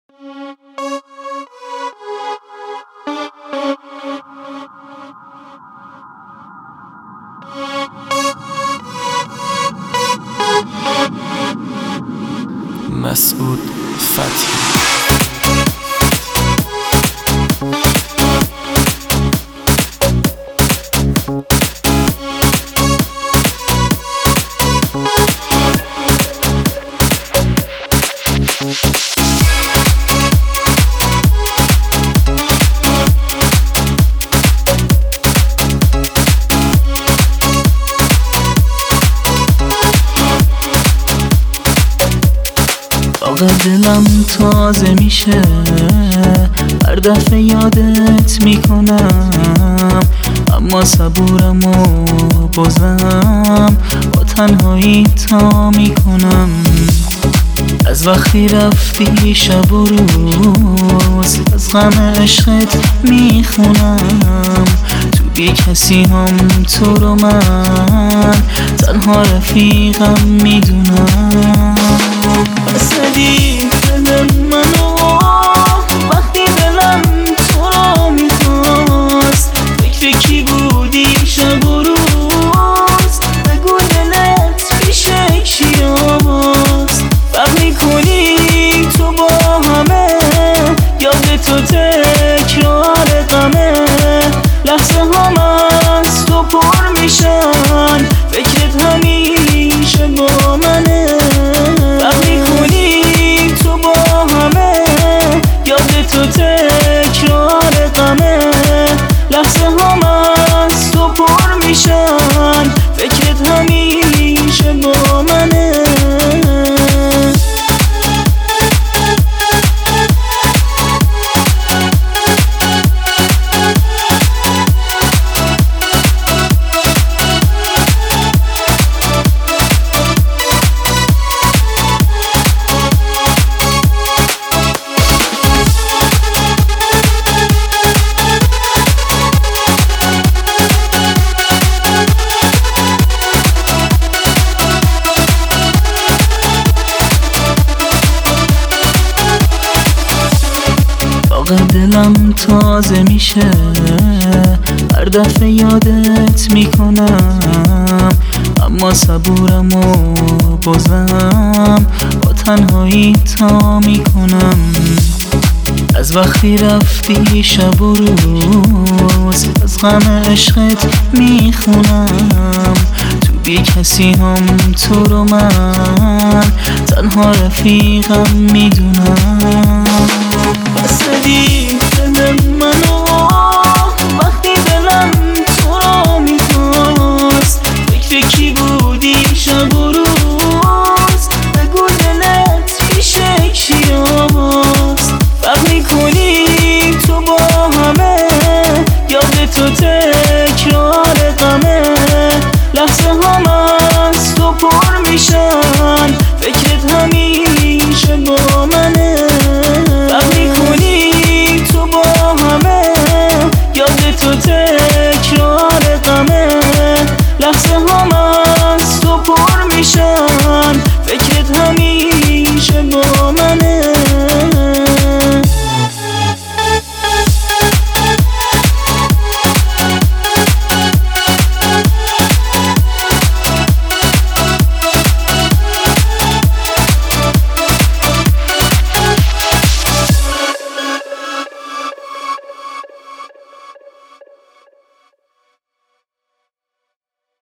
مسعود فتحی. دلم تازه میشه هر دفعه یادت میکنم، اما صبورم و بازم با تنهایی تا میکنم. از وقتی رفتی شب و روز از غم عشقت میخونم، تو بی کسی هم تو رو من تنها رفیقم میدونم. بسدی دل منو وقتی دلم تو رو میخواست، فکر کی بودی شب و روز، بگو دلت پیش کیاست، فرق میکنی تو با همه، یاد تو تکرار غمه، لحظه هم از تو پر میشن، فکرت همیشه با منه، فرق میکنی تو با همه، یاد تو تکرار غمه، لحظه هم از تو پر میشن، فکرت همیشه با منه. دلم تازه میشه هر دفعه یادت میکنم، اما صبورم و بازم با تنهایی تا میکنم. از وقتی رفتی شب و روز از غم عشقت میخونم، تو بی کسی هم تو رو من تنها رفیقم میدونم.